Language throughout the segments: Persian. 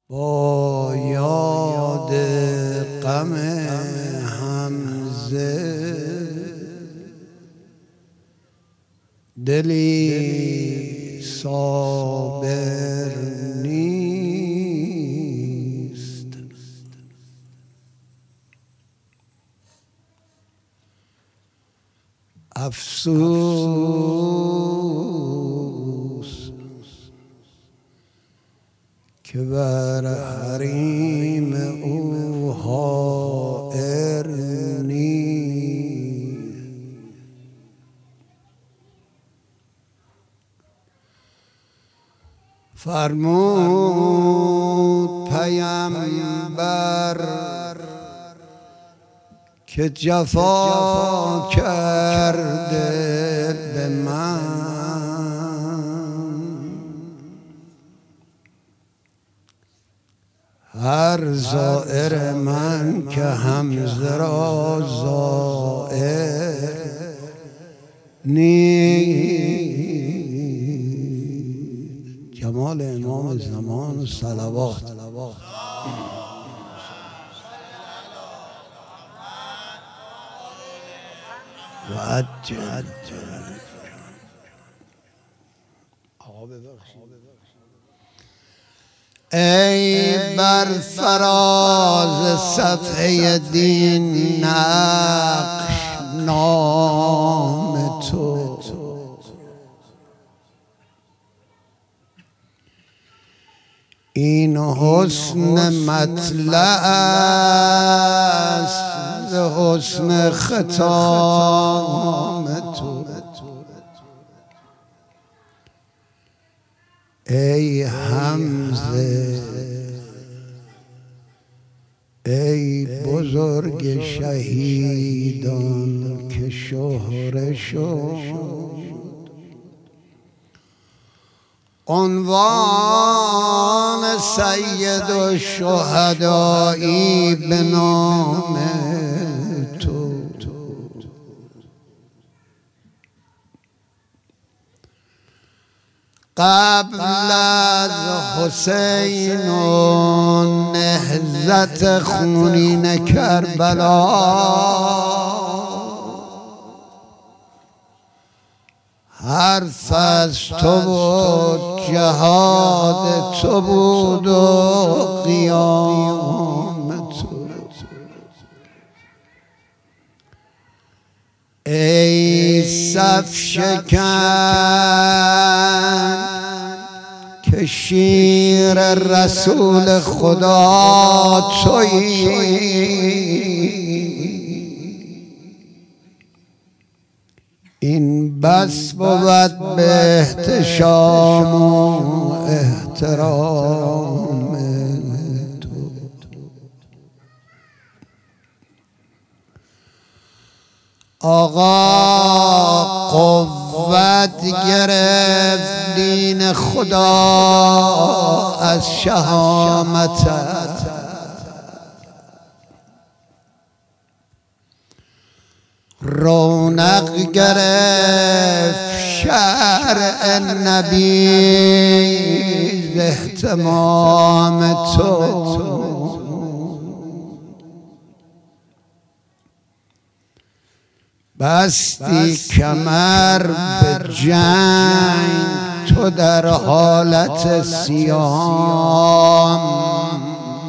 با یاد غم حمزه دلی صابر نیست. افسوس که بر حریم او حائر نیست. فرمود پیامبر که جفا کرده به من، هر زائر من که حمزه را زائر نیست. جمال امام زمان و صلوات. و عجل ای بر فراز صفحه دین نقش نام تو، این حسن مطلع است حسن ختام تو. ای حمزه ای بزرگ شهیدان که شهره شد، عنوان سید الشهدایی به نام تو. قبل از حسین و نهضت خونین کربلا، حرف از تو بود جهاد تو بود و قیام تو. ای صف شکن که شیر رسول خدا تویی، این بس بود به احتشام و احترام تو. آقا قوت گرفت دین خدا از شهامتت، رونق گرفت شرع نبی به اهتمام تو. بستی کمر به جنگ تو در حالت صیام،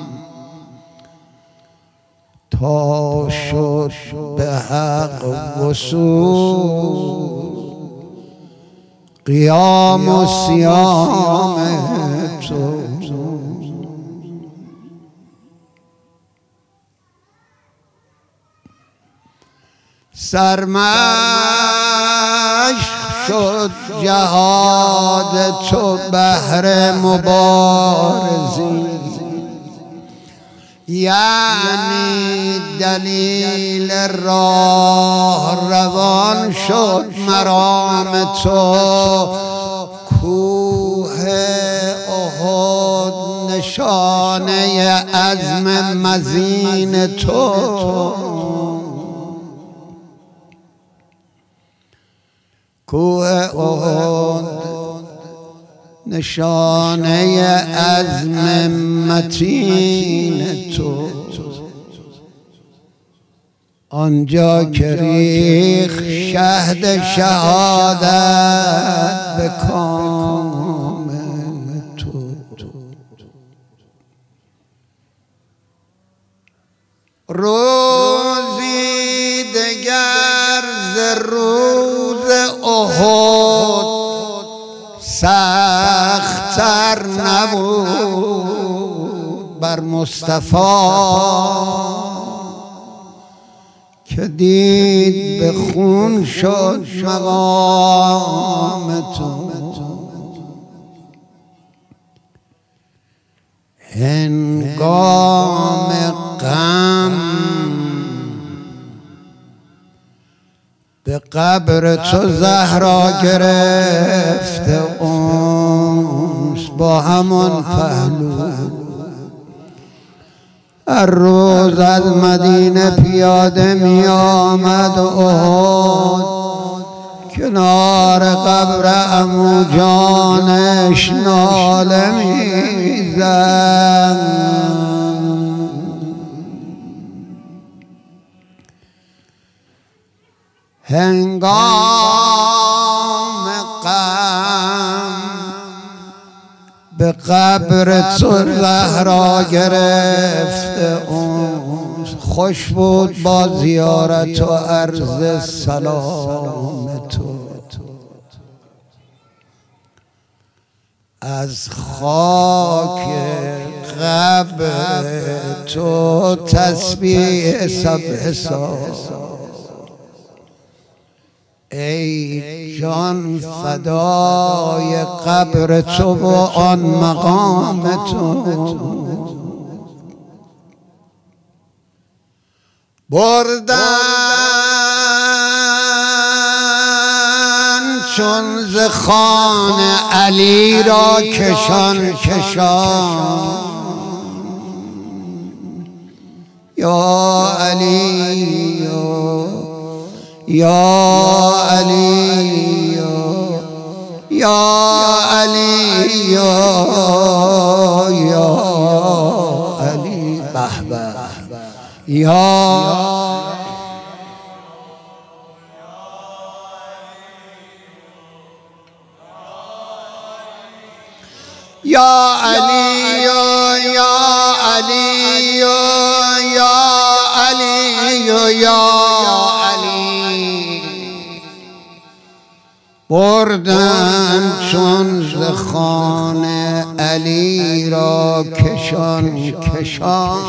تا شد به حق وصول قیام و صیام تو. سرمشق شد جهاد تو بهر مبارزی، یعنی دلیل راه روان شد مرام تو. کوه احد نشانه عزم مزین تو، کوه احد نشانه عزم متین تو، آنجا که ریخ شهد شهادت به کام تو. روزی دگر ز روز احد سخت‌تر نبود بر مصطفی که دید به خون شد مقام تو. هنگام غم به قبر تو زهرا گرفته اونس با همان پهلو. هر روز از مدینه پیاده می آمد احد، کنار قبر عمو جانش ناله می زد. هنگام غم به قبر تو زهرا گرفته اون، خوش بود با زیارت و عرض سلام تو. از خاک قبر تو تسبیح سبح سال، ای جان فدای قبر تو و آن مقام تو. بردن چون ز خوان علی را کشان کشان، یا علی یا علی یا علی یا علی به به یا یا علی یا علی یا علی یا بردن چون ز خوان علی را کشان کشان،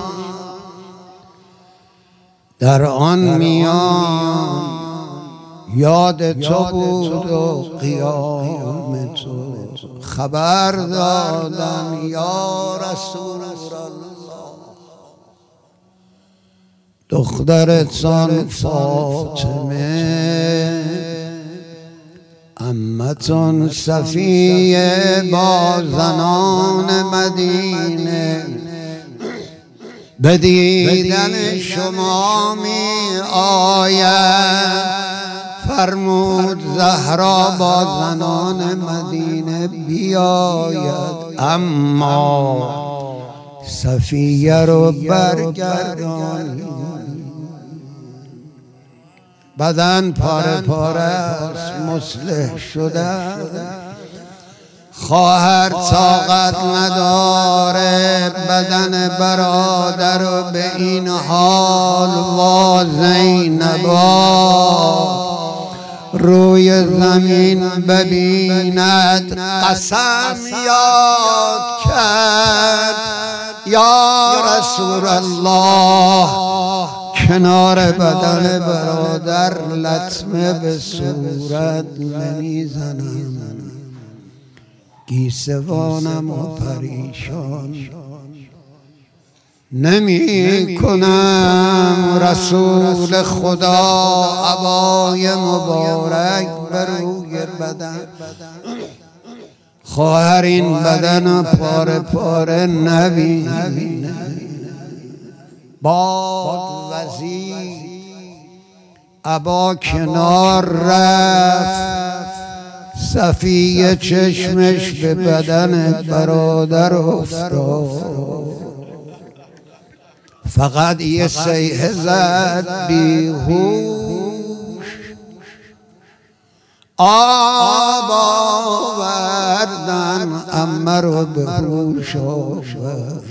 در آن میان یاد تو بود و قیام تو. خبر دادم یا رسول الله، دخترتان فاطمه عمتان صفیه با زنان مدینه به دیدن شما می آید. فرمود زهرا با زنان مدینه بیاید، اما صفیه رو برگردان. بدن پاره پاره است، مصلح شده، خواهر طاقت نداره بدن برادر رو به این حال. وا زینبا روی زمین ببیند قسم یاد کرد، یا رسول الله کنار بدن برادر لطمه به صورت نمیزنم، گیسوانم و پریشان نمی کنم. رسول خدا عبای مبارک بر روی بدن، خواهر این بدن پاره پاره نبینه. باد وزیر عبا کنار رفت، صفیه چشمش به بدن برادر افتاد، فقط یه صیحه زد بیهوش، آب آوردن عمه رو به هوش آورد.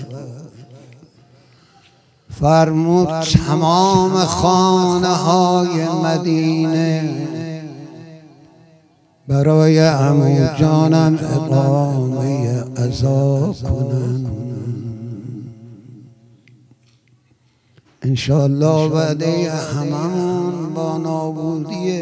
فرمود تمام خانه های مدینه برای عمو جانم اقامه عزا کنن. انشاءالله وعده هممون با نابودی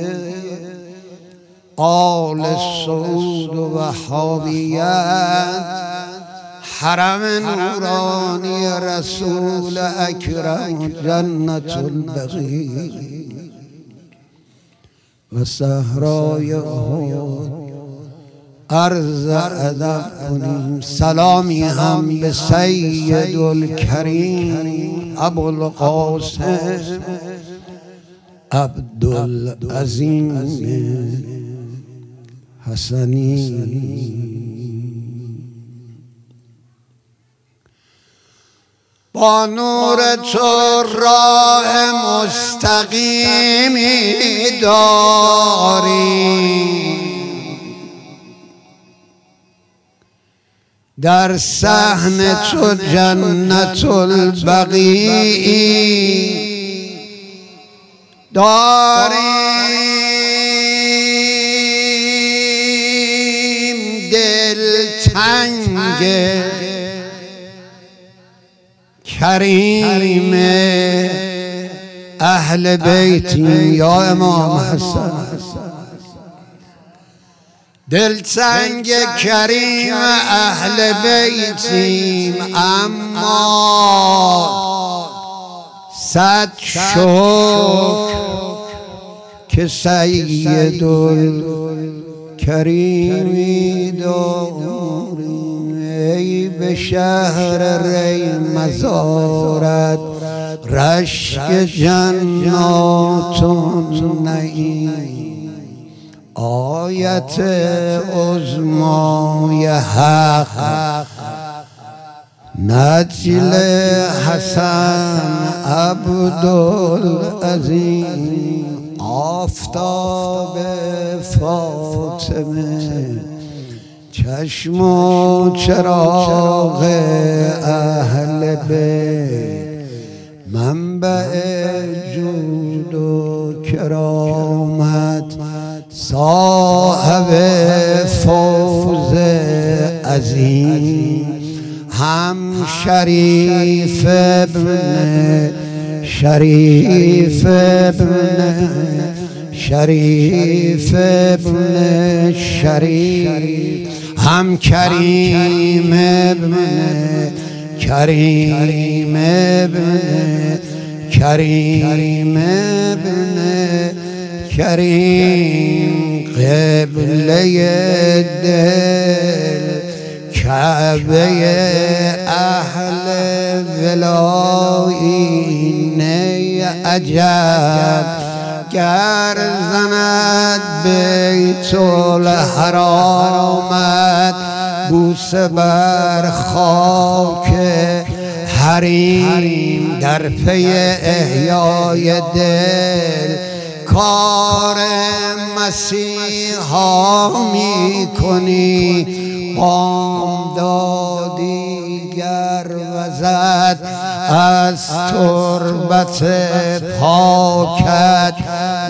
آل سعود و وهابیت حرم نورانی رسول اکرم جنت البقیع و صحرای احد عرض ادب کنیم. سلامی هم به سید الکریم ابوالقاسم عبدالعظیم حسنی. با نور تو راه مستقیمی داری، در صحن تو جنت البقیع داریم. دلتنگ کریم اهل بیتی یا امام حسن، دلتنگ کریم اهل بیتیم، اما صد شکر که سید الکریمی داریم. ای به شهر ری مزارت رشک جنات نعیم، آیت عظمای حق نجل حسن عبدالعظیم، آفتاب فاطمه چشم و چراغ اهل بیت، منبع جود و کرامت، صاحب فوز عظیم، هم شریف ابن شریف ابن شریف ابن شریف، هم کریم ابن کریم ابن کریم ابن کریم، قبله دل کعبه اهل ولایین. عجب گر زند بیت الحرامت بوسه بر خاک حریم، در پی احیای دل کار مسیحا می کنی. بامدادی گر وزد از تربت پاکت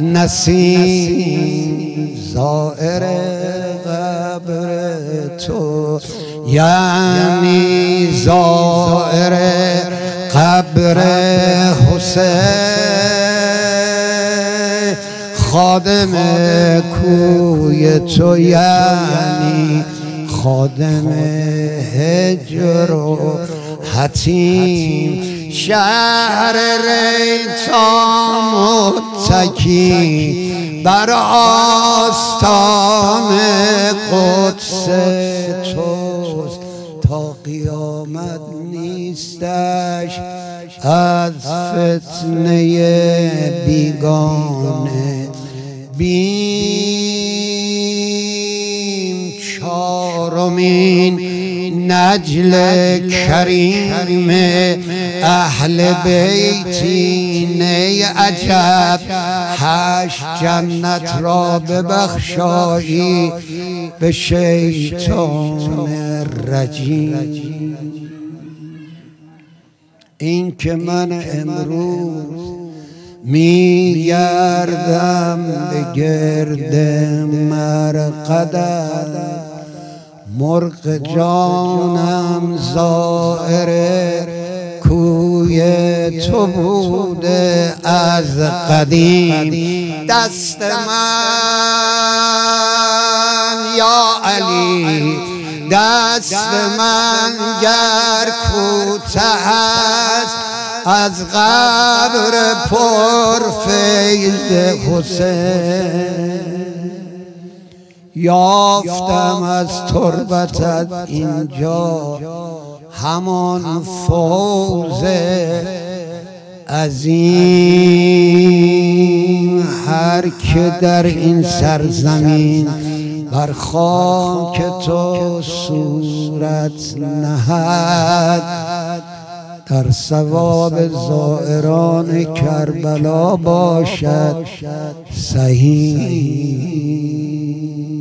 نسیم، زائر قبر تو یعنی زائر قبر حسین، خادم کوی تو یعنی خادم هجر و حتیم، شهر ریتا متکی بر آستان قدس توست، تا قیامت نیستش از فتنه بیگانه بیم. دومین نجل کریم اهل بیتین عجب 8 جنت را ببخشایی به شیطان رجیم. این که من امروز میگردم به گرد مرقدت، مرغ جانم زائر کوی تو بوده از قدیم. دست من یا علی، دست من گر کوته است از قبر پر فیض حسین، یافتم از تربتت اینجا همان فوز عظیم. هر که در این سرزمین بر خاک تو صورت نهد، در ثواب زائران کربلا باشد سهیم.